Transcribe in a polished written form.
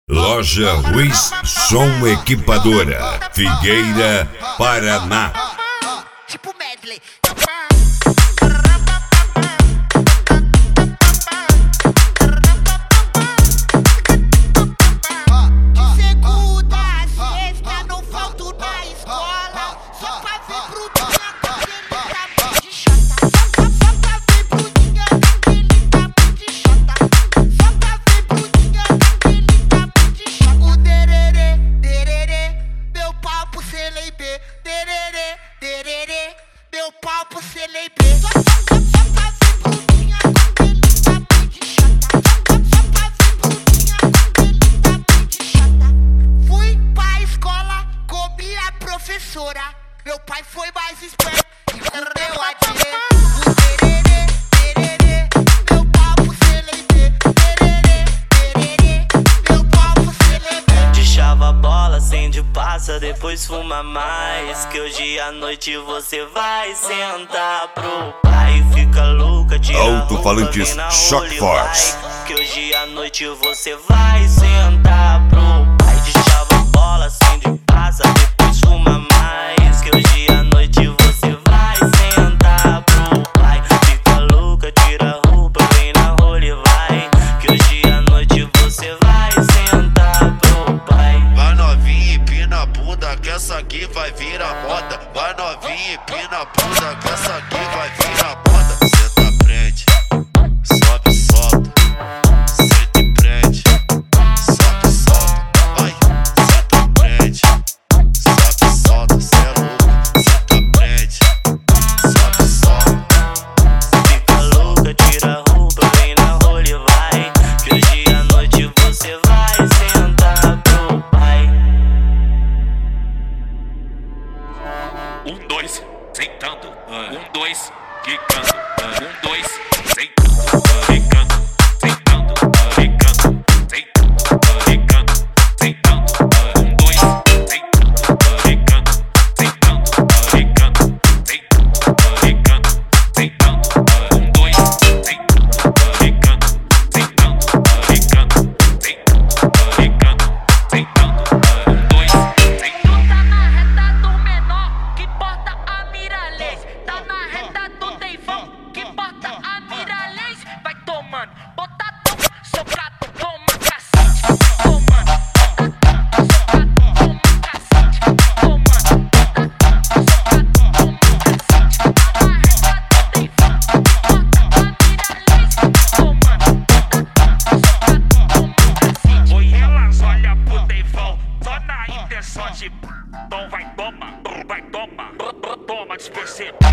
Loja Ruiz Som Equipadora, Figueira, Paraná. Tipo medley. De segunda a sexta não falto na escola, só pra ver Bruninha naquele tabu de chota. Só pra ver Bruninha naquele tabu de chota. Só pra ver Bruninha naquele tabu de chota. O dererê, dererê, meu pau pro CLB. Dererê, dererê, meu pau pro CLB. Só pra ver Bruninha naquele tabu de chota. Só pra ver Bruninha naquele tabu de chota. Fui pra escola, comi a professora. Meu pai foi mais esperto e comeu a direita. O dererê, dererê, meu pau pro CLB. Dererê, dererê, meu pau pro CLB. Deixava a bola, acende, passa, depois fuma mais. Que hoje à noite você vai sentar pro pai. Fica louca, tira Alto-falantes roupa, vem na Shock rola e Force. vai. Que hoje à noite você vai sentar pro pai. Deixava a bola, acende, passa, depois fuma mais. Que hoje à noite você vai sentar pro pai. Fica louca, tira roupa, vem na rola e vai. Que hoje à noite você vai sentar pro pai. Vai novinha e empina a bunda, que essa aqui vai virar moda. Vai novinha e empina a bunda, que essa aqui vai virar moda. Senta, prende, sobe, solta. Senta e prende, sobe, solta. Vai, senta, prende, sobe, solta. Cê é louco, senta, prende, sobe, solta. Fica louca, tira a roupa, vem na rola e vai. Que hoje à noite você vai sentar pro pai. 1, 2, sentando. 1, 2, quicando. 1, 2, sentando. Quicando, sentando. Quicando, sentando. Quicando, sentando. 1, 2, sentando. Quicando, sentando. Quicando, sentando. Quicando, sentando. 1, 2, sentando. Quicando, sentando. Quicando, sentando. Quicando, sentando. 1, 2, sentando. Tá na reta do menor que porta a Miralês. Tá na reta do Deivão que porta a Miralês. Vai tomando, botadão, socado, toma cacete. Tomando, botadão, socado, toma cacete. Tomando, botadão, socado, toma cacete. Tá na reta do Deivão que porta a Miralês. Tomando, botadão, socado, toma cacete. Oi, elas olham pro Deivão, só na intenção de então vai toma, toma, despercebido.